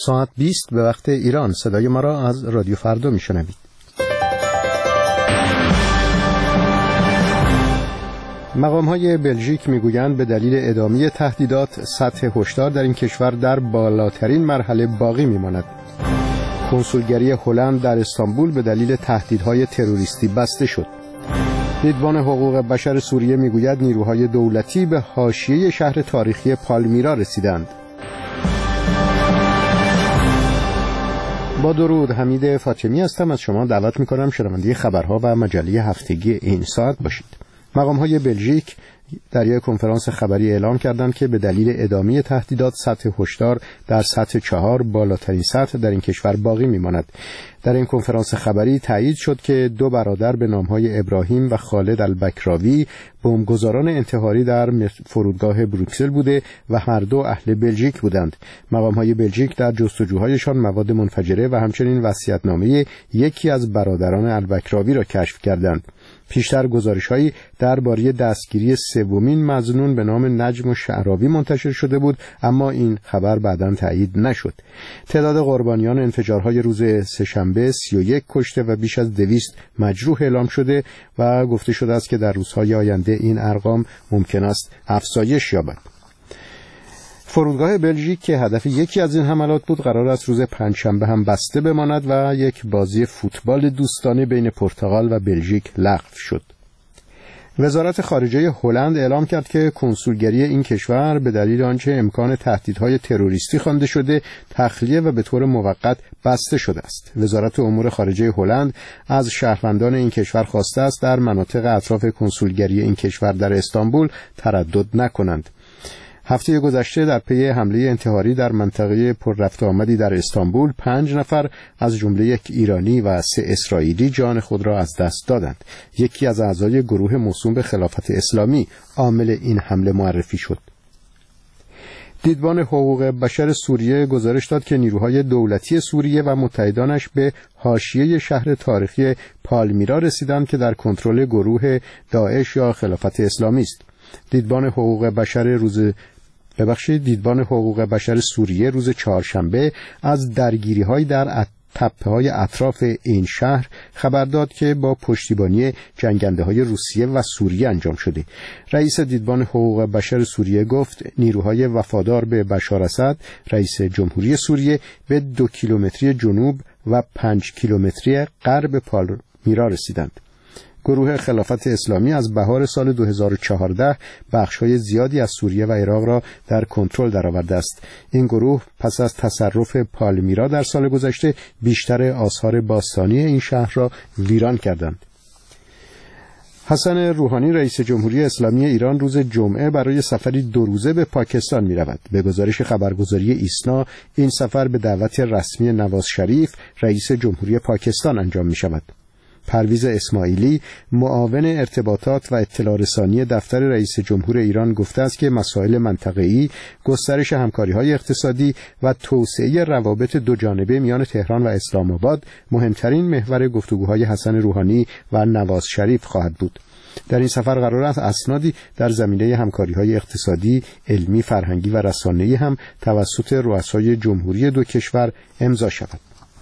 ساعت 20 به وقت ایران. صدای ما را از رادیو فردا میشنوید. مقام‌های بلژیک میگویند به دلیل ادامه تهدیدات سطح هشدار در این کشور در بالاترین مرحله باقی میماند. کنسولگری هلند در استانبول به دلیل تهدیدهای تروریستی بسته شد. دیدبان حقوق بشر سوریه میگوید نیروهای دولتی به حاشیه شهر تاریخی پالمیرا رسیدند. با درود، حمید فاطمی هستم. از شما دعوت می‌کنم شنونده خبرها و مجله هفتگی این ساعت باشید. مقام‌های بلژیک در یک کنفرانس خبری اعلام کردند که به دلیل ادامه تهدیدات سطح هشدار در سطح 4 بالاترین سطح در این کشور باقی می‌ماند. در این کنفرانس خبری تایید شد که دو برادر به نام‌های ابراهیم و خالد البکراوی بمبگذاران انتحاری در فرودگاه بروکسل بوده و هر دو اهل بلژیک بودند. مقام‌های بلژیک در جستجوهایشان مواد منفجره و همچنین وصیت‌نامه یکی از برادران البکراوی را کشف کردند. پیشتر گزارش‌هایی درباره دستگیری سومین مظنون به نام نجم الشعراوی منتشر شده بود، اما این خبر بعداً تایید نشد. تعداد قربانیان انفجارهای روز سه‌شنبه 31 کشته و بیش از 200 مجروح اعلام شده و گفته شده است که در روزهای آینده این ارقام ممکن است افزایش یابد. فرودگاه بلژیک که هدف یکی از این حملات بود قرار است روز پنجشنبه هم بسته بماند و یک بازی فوتبال دوستانه بین پرتغال و بلژیک لغو شد. وزارت خارجه هلند اعلام کرد که کنسولگری این کشور به دلیل آنچه امکان تهدیدهای تروریستی خوانده شده تخلیه و به طور موقت بسته شده است. وزارت امور خارجه هلند از شهروندان این کشور خواسته است در مناطق اطراف کنسولگری این کشور در استانبول تردد نکنند. هفته گذشته در پی حمله انتحاری در منطقه پر رفت و آمدی در استانبول 5 نفر از جمله یک ایرانی و 3 اسرائیلی جان خود را از دست دادند. یکی از اعضای گروه موسوم به خلافت اسلامی عامل این حمله معرفی شد. دیدبان حقوق بشر سوریه گزارش داد که نیروهای دولتی سوریه و متحدانش به حاشیه شهر تاریخی پالمیرا رسیدند که در کنترل گروه داعش یا خلافت اسلامی است. دیدبان حقوق بشر سوریه روز چهارشنبه از درگیری‌های در تپه‌های اطراف این شهر خبر داد که با پشتیبانی جنگنده‌های روسیه و سوریه انجام شده. رئیس دیدبان حقوق بشر سوریه گفت نیروهای وفادار به بشار اسد رئیس جمهوری سوریه به 2 کیلومتری جنوب و 5 کیلومتری غرب پالمیرا رسیدند. گروه خلافت اسلامی از بهار سال 2014 بخش‌های زیادی از سوریه و عراق را در کنترل درآورده است. این گروه پس از تصرف پالمیرا در سال گذشته بیشتر آثار باستانی این شهر را ویران کردند. حسن روحانی رئیس جمهوری اسلامی ایران روز جمعه برای سفری 2 روزه به پاکستان می‌رود. به گزارش خبرگزاری ایسنا این سفر به دعوت رسمی نواز شریف رئیس جمهوری پاکستان انجام می‌شود. پرویز اسماعیلی معاون ارتباطات و اطلاع رسانی دفتر رئیس جمهور ایران گفته است که مسائل منطقه‌ای، گسترش همکاری‌های اقتصادی و توسعه روابط دوجانبه میان تهران و اسلام آباد مهمترین محور گفتگوهای حسن روحانی و نواز شریف خواهد بود. در این سفر قرار است اسنادی در زمینه همکاری‌های اقتصادی، علمی، فرهنگی و رسانه‌ای هم توسط رؤسای جمهوری دو کشور امضا شود.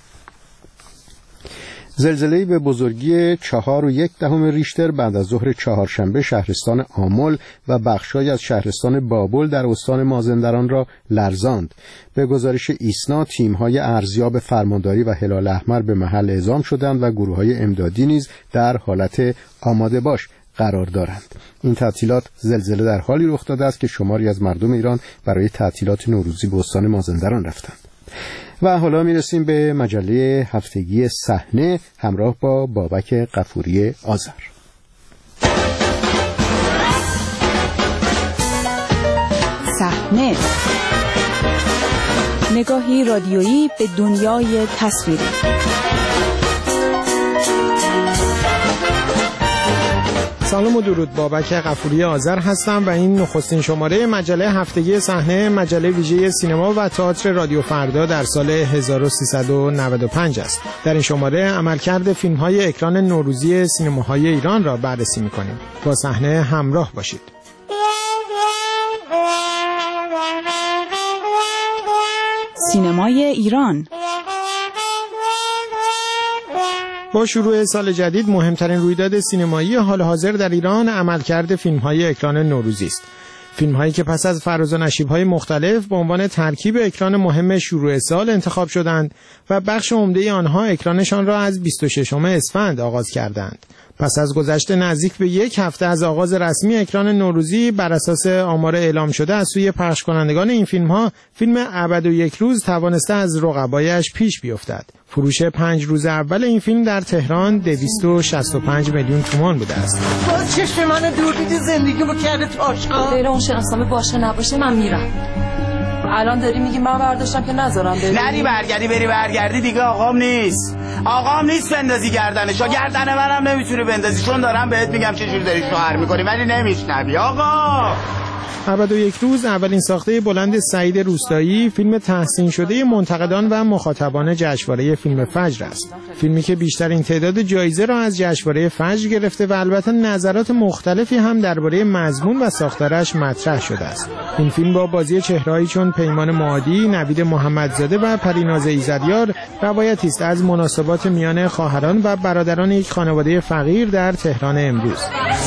زلزله‌ای به بزرگی 4.1 ریشتر بعد از ظهر چهارشنبه شهرستان آمل و بخش‌هایی از شهرستان بابل در استان مازندران را لرزاند. به گزارش ایسنا تیم‌های ارزیاب فرمانداری و هلال احمر به محل اعزام شدند و گروه‌های امدادی نیز در حالت آماده باش قرار دارند. این تعطیلات زلزله در حالی رخ داده است که شماری از مردم ایران برای تعطیلات نوروزی به استان مازندران رفتند. و حالا میرسیم به مجله هفتگی صحنه همراه با بابک غفوری آذر. صحنه، نگاهی رادیویی به دنیای تصویری. سلام و درود، بابک غفوری آذر هستم و این نخستین شماره مجله هفتگی صحنه، مجله ویژه سینما و تئاتر رادیو فردا در سال 1395 است. در این شماره عملکرد فیلم‌های اکران نوروزی سینماهای ایران را بررسی می‌کنیم. با صحنه همراه باشید. سینمای ایران. با شروع سال جدید مهمترین رویداد سینمایی حال حاضر در ایران عملکرد فیلم‌های اکران نوروزی است. فیلم‌هایی که پس از فراز و نشیب‌های مختلف به عنوان ترکیب اکران مهم شروع سال انتخاب شدند و بخش عمده آنها اکرانشان را از 26 اسفند آغاز کردند. پس از گذشت نزدیک به یک هفته از آغاز رسمی اکران نوروزی، بر اساس آمار اعلام شده از سوی پخش کنندگان این فیلم‌ها، فیلم ابد و یک روز توانسته از رقبایش پیش بیفتد. فروش 5 روز اول این فیلم در تهران 265 میلیون تومان بوده است. باز چشم منو دور دیدی، زندگیمو کرده تاشقا. غیر اون شناسنامه باشه نباشه من میرم. الان داری میگی من برداشتم که نذارم بری. نری برگردی دیگه آقام نیست بندازی گردنشو. گردن منم نمیتونی بندازی، چون دارم بهت میگم چجوری داری شوهر میکنی ولی نمیشنوی آقا. ابد و یک روز اولین ساخته بلند سعید روستایی، فیلم تحسین شده منتقدان و مخاطبان جشنواره فیلم فجر است. فیلمی که بیشترین تعداد جایزه را از جشنواره فجر گرفته و البته نظرات مختلفی هم درباره مضمون و ساختارش مطرح شده است. این فیلم با بازی چهرهایی چون پیمان معادی، نوید محمدزاده و پریناز ایزدیار روایتی است از مناسبات میان خواهران و برادران یک خانواده فقیر در تهران امروز.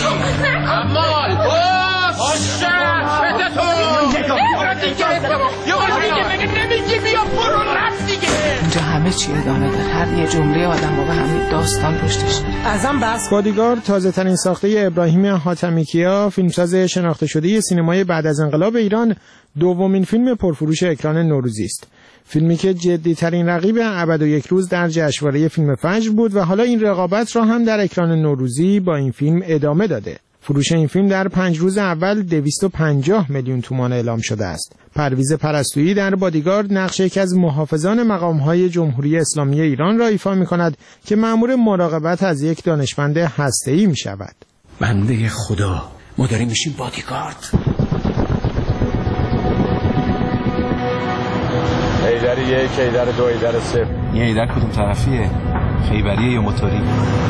اینجا همه چی ادامه داره، هر یه جمله آدم با همین داستان پشتش داره. ازم بس. بادیگارد تازه ترین ساخته ابراهیم حاتمیکیا، فیلمساز شناخته شده سینمای بعد از انقلاب ایران، دومین فیلم پرفروش اکران نوروزی است. فیلمی که جدی ترین رقیب ابد و یک روز در جشنواره فیلم فجر بود و حالا این رقابت را هم در اکران نوروزی با این فیلم ادامه داده. فروش این فیلم در 5 روز اول 250 میلیون تومان اعلام شده است. پرویز پرستویی در بادیگارد نقش یکی از محافظان مقام‌های جمهوری اسلامی ایران را ایفا می‌کند که مأمور مراقبت از یک دانشمند هسته‌ای می‌شود. بنده خدا، ما داریم میشیم بادیگارد. ایدر 1، ایدر 2، ایدر 3. این ایدر کدوم طرفیه؟ خیبریه یا موتوری؟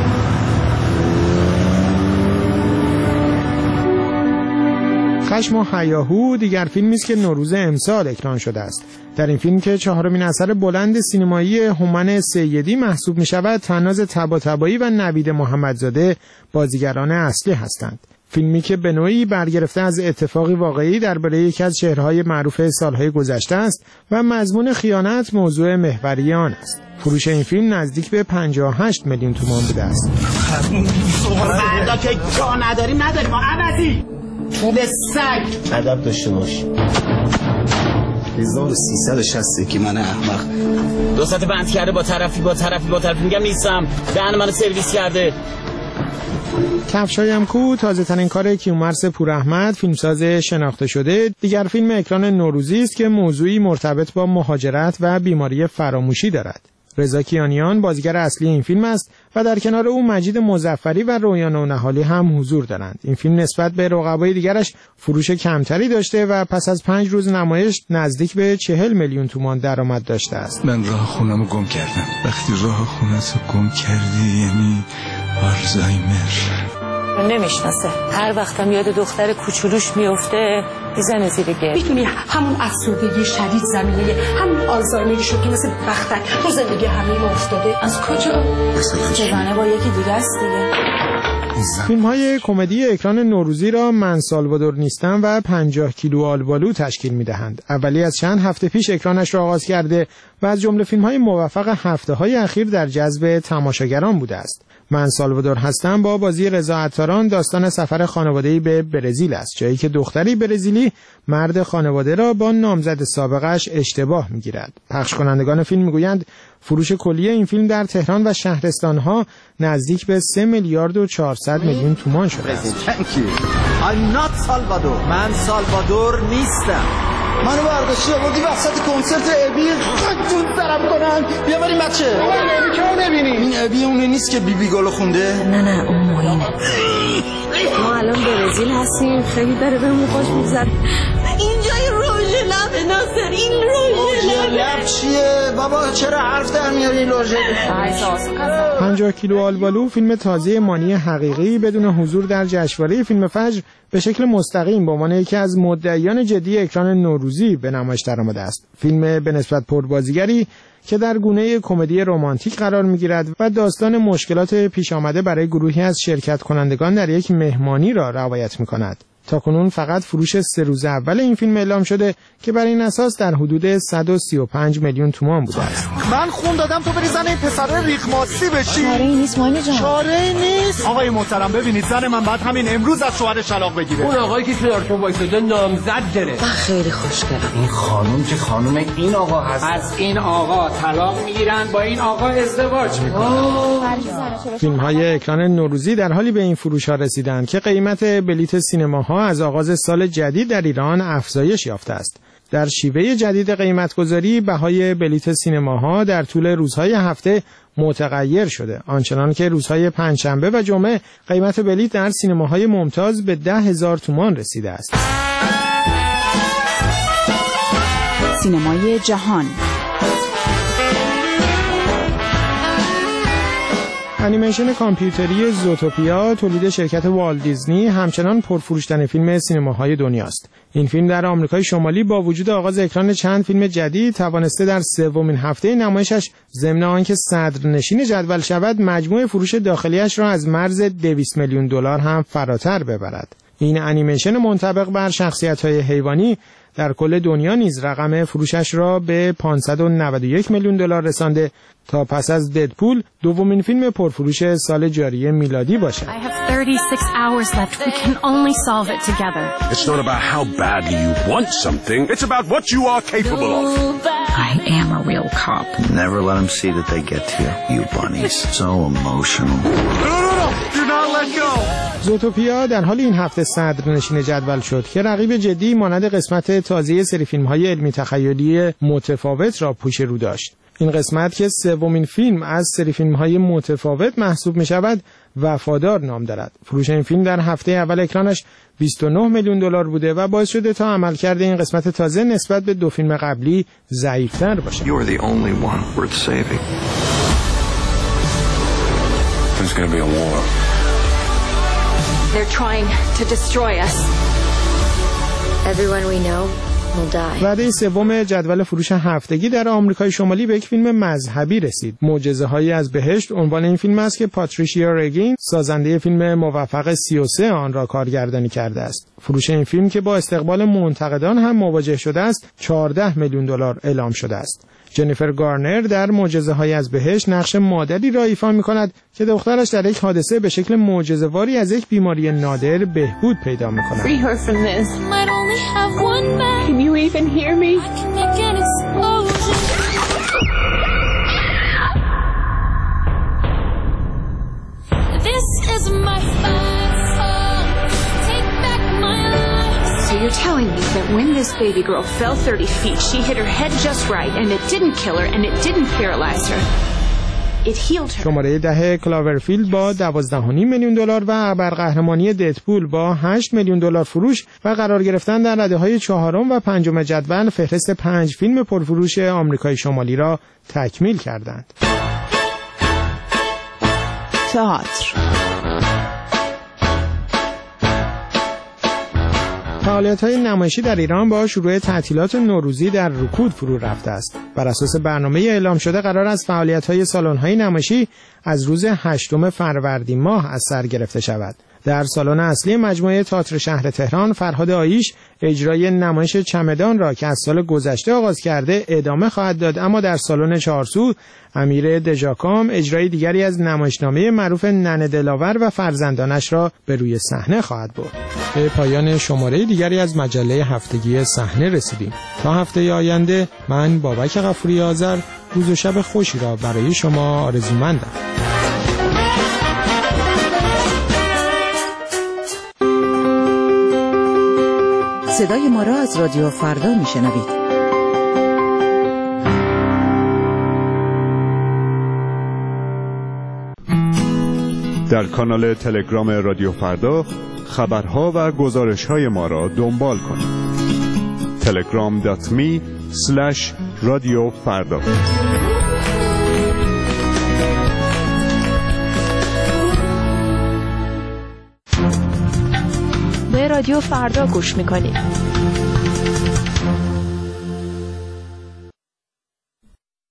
خشم و هیاهو دیگر فیلمی است که نوروز امسال اکران شده است. در این فیلم که 4مین اثر بلند سینمایی هومن سیدی محسوب می شود، طناز طباطبایی و نوید محمدزاده بازیگران اصلی هستند. فیلمی که به نوعی برگرفته از اتفاقی واقعی درباره یکی از چهره‌های معروف سالهای گذشته است و مضمون خیانت موضوع محوری آن است. فروش این فیلم نزدیک به 58 میلیون تومان بوده است. فردا که جا نداریم ما عوضی طول سگ ادب داشته باش. 1360 که من احمق 2 ساعت بند کرده با طرفی میگم نیستم، دهن منو سرویس کرده. کفشایم کو تازه ترین کار کیومرث پوراحمد، فیلمساز شناخته شده، دیگر فیلم اکران نوروزی است که موضوعی مرتبط با مهاجرت و بیماری فراموشی دارد. رضا کیانیان بازیگر اصلی این فیلم است و در کنار او مجید مظفری و رویان نونهالی هم حضور دارند. این فیلم نسبت به رقبای دیگرش فروش کمتری داشته و پس از 5 روز نمایش نزدیک به 40 میلیون تومان درآمد داشته است. من راه خونمو گم کردم. وقتی راه خونتو گم کردی یعنی آلزایمر. نمیشناسه، هر وقتم یاد دختر کوچولوش میفته میزنه زیر گل. میدونی همون افسردگی شدید زمینه همون آلزایمری شد که مثل بختک تو زندگی همه ما افتاده. از کجا؟ جوانه با یکی دیگه است دیگه. فیلم‌های کمدی اکران نوروزی را من سالوادور نیستم و 50 کیلو آلبالو تشکیل می‌دهند. اولی از چند هفته پیش اکرانش را آغاز کرده و از جمله فیلم‌های موفق هفته‌های اخیر در جذب تماشاگران بوده است. من سالوادور هستم با بازی رضا عطاران داستان سفر خانواده‌ای به برزیل است، جایی که دختری برزیلی مرد خانواده را با نامزد سابقش اشتباه می‌گیرد. پخش کنندگان فیلم می‌گویند فروش کلی این فیلم در تهران و شهرستان‌ها نزدیک به 3 میلیارد و 400 میلیون تومان شده است. من سالوادور نیستم. منو برداشتی آوردی وسط کنسرت ابی خودتون طرف کنن. بیا بریم بچه. ابی که رو نبینیم. این ابی اونه نیست که بیبی گلو خونده؟ نه اون موینه. ما الان برزیل هستیم، خیلی داره بهمون خوش میگذره. اینجای روژ لب ناصر این لوژه لب چیه بابا؟ چرا حرف در میاری لوژه؟ 50 کیلو آلبالو فیلم تازه مانی حقیقی بدون حضور در جشنواره فیلم فجر به شکل مستقیم به عنوان یکی از مدعیان جدی اکران نوروزی به نمایش درآمده است. فیلم به نسبت پربازیگری که در گونه کمدی رمانتیک قرار می‌گیرد و داستان مشکلات پیش آمده برای گروهی از شرکت کنندگان در یک مهمانی را روایت می‌کند. تاکنون فقط فروش 3 روز اول این فیلم اعلام شده که بر این اساس در حدود 135 میلیون تومان بوده است. من خون دادم تو بری زن این پسر ریخماسی بشی. چاره‌ای نیست مانی جان. چاره‌ای نیست. آقای محترم ببینید زن من بعد همین امروز از شوهرش طلاق بگیره. اون آقایی که کنارتون وایساده نامزد داره. من خیلی خوشگلم. این خانم که خانم این آقا هست. از این آقا طلاق میگیرن با این آقا ازدواج میکنن. فیلم‌های اکران نوروزی در حالی به این فروش‌ها رسیدند که قیمت بلیت سینماها از آغاز سال جدید در ایران افزایش یافته است. در شیوه جدید قیمت‌گذاری بهای بلیت سینماها در طول روزهای هفته متغیر شده، آنچنان که روزهای پنجشنبه و جمعه قیمت بلیت در سینماهای ممتاز به 10,000 تومان رسیده است. سینمای جهان. انیمیشن کامپیوتری زوتوپیا تولید شرکت والت دیزنی همچنان پرفروش‌ترین فیلم سینماهای دنیاست. این فیلم در آمریکای شمالی با وجود آغاز اکران چند فیلم جدید توانسته در سومین هفته نمایشش ضمن آنکه صدرنشین جدول شود مجموع فروش داخلیش را از مرز 200 میلیون دلار هم فراتر ببرد. این انیمیشن منطبق بر شخصیت‌های حیوانی در کل دنیا نیز رقم فروشش را به 591 میلیون دلار رسانده تا پس از ددپول دومین فیلم پرفروش سال جاری میلادی باشد. I have 36 hours left. We can only solve it together. It's not about how badly you want something. It's about what you are capable of. I am a real cop. Never let them see that they get to you. You bunnies. So emotional. No. Do not let go. زوتوپیا در حال این هفته صدرنشین جدول شد که رقیب جدی مانند قسمت تازه سری فیلم‌های علمی تخیلی متفاوت را پیش رو داشت. این قسمت که سومین فیلم از سری فیلم‌های متفاوت محسوب می‌شود وفادار نام دارد. فروش این فیلم در هفته اول اکرانش 29 میلیون دلار بوده و باعث شده تا عملکرد این قسمت تازه نسبت به 2 فیلم قبلی ضعیف‌تر باشد. You are the only one worth saving. There's going to be a war. They're trying to destroy us. Everyone we know will die. وعده سوم جدول فروش هفتگی در آمریکای شمالی به یک فیلم مذهبی رسید. معجزه‌هایی از بهشت عنوان این فیلم است که پاتریشیا رگین سازنده فیلم موفق 33 آن را کارگردانی کرده است. فروش این فیلم که با استقبال منتقدان هم مواجه شده است 14 میلیون دلار اعلام شده است. جنیفر گارنر در معجزه‌های از بهشت نقش مادری را ایفا می‌کند که دخترش در یک حادثه به شکل معجزه‌واری از یک بیماری نادر بهبود پیدا می‌کند. So you're telling me that when this baby girl fell 30 feet, she hit her head just right, and it didn't kill her, and it didn't paralyze her. It healed her. شماره 10 کلاورفیلد با 12.5 میلیون دلار و ابرقهرمانی ددپول با 8 میلیون دلار فروش و قرار گرفتن در رده‌های چهارم و پنجم جدول فهرست 5 فیلم پرفروش آمریکای شمالی را تکمیل کردند. تئاتر. فعالیت‌های نمایشی در ایران با شروع تعطیلات نوروزی در رکود فرو رفته است. بر اساس برنامه اعلام شده قرار است فعالیت‌های سالن‌های نمایشی از روز 8 فروردین ماه از سر گرفته شود. در سالن اصلی مجموعه تئاتر شهر تهران فرهاد آیش اجرای نمایش چمدان را که از سال گذشته آغاز کرده ادامه خواهد داد، اما در سالن چهارسو امیر دژاکام اجرای دیگری از نمایشنامه معروف ننه دلاور و فرزندانش را به روی صحنه خواهد برد. به پایان شماره دیگری از مجله هفتگی صحنه رسیدیم. تا هفته آینده من بابک غفوری آذر روز و شب خوشی را برای شما آرزومندم. صدای ما را از رادیو فردا میشنوید. در کانال تلگرام رادیو فردا خبرها و گزارش‌های ما را دنبال کنید. telegram.me/radiofarda. به رادیو فردا گوش میکنید.